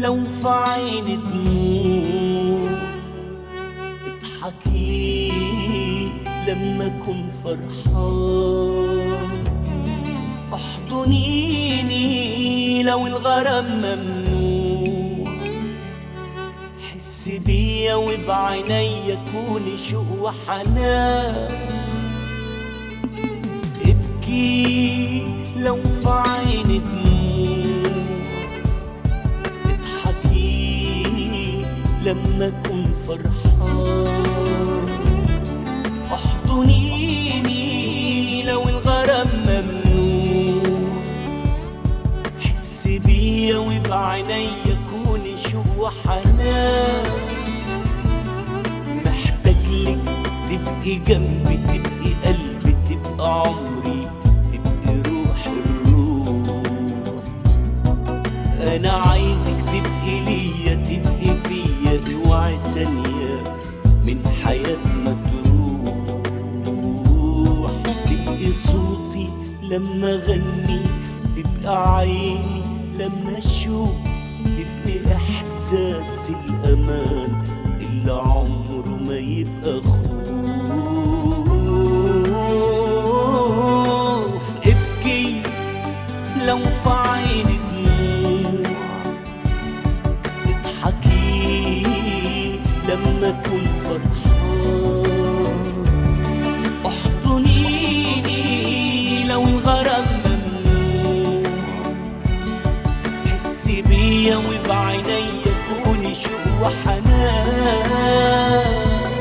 لو في عيني دموع اضحكي لما اكون فرحان، احضنيني لو الغرام ممنوع، حسي بيا وبعينيا كوني شوق وحنان، ابكي لو في عيني دموع اضحكي لما اكون فرحان، احضنيني لو الغرام ممنوع، حسي بيا وبعينيا كوني شوق وحنان، محتاجلك تبقي جنبي، تبقي قلبي، تبقى عمري، تبقي روح الروح، انا عايزك تبقي ليا، تبقي فيا، اوعي ثانية من حياتنا تروح، تبقي صوتي لما اغني، تبقى عيني لما اشوف، تبقي احساس الامان اللي عمره ما يبقى خوف، ابكي لو في عيني دموع اضحكي لما اكون فرحان، احضنيني لو الغرام ممنوع، حسي بيا وبعينيا كوني شوق وحنان.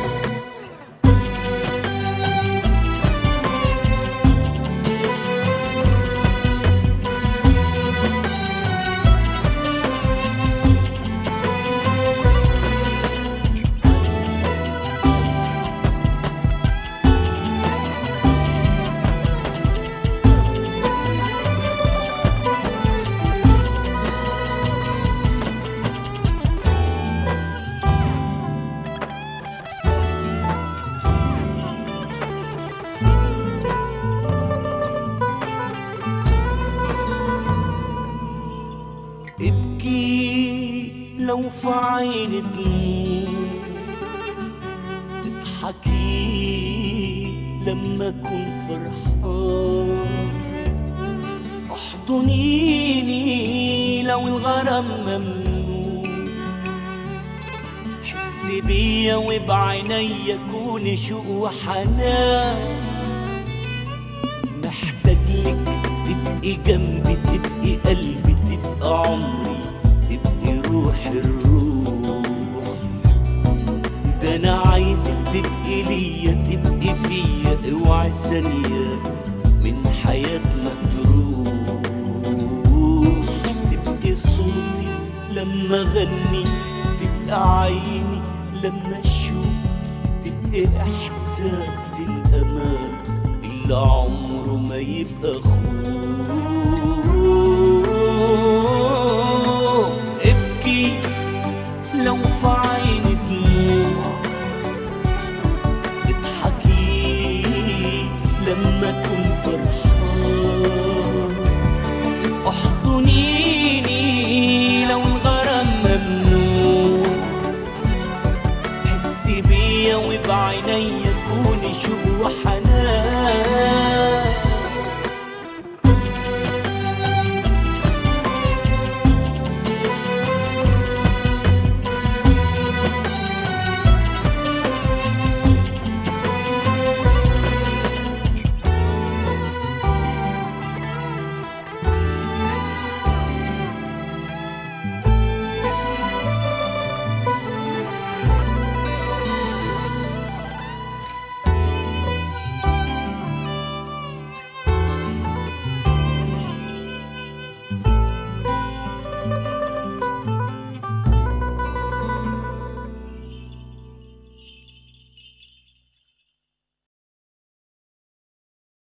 ابكي لو في عيني دموع اضحكي لما اكون فرحان، احضنيني لو الغرام ممنوع، حسي بيا وبعينيا كوني شوق وحنان، محتاجلك تبقي جنبي، تبقي قلبي، تبقى عمري، تبقي روح الروح، ده انا عايزك تبقي ليا، تبقي فيا، اوعي ثانية من حياتنا تروح، تبقي صوتي لما اغني، تبقى عيني لما اشوف، تبقي احساس الامان اللي عمره ما يبقى خوف.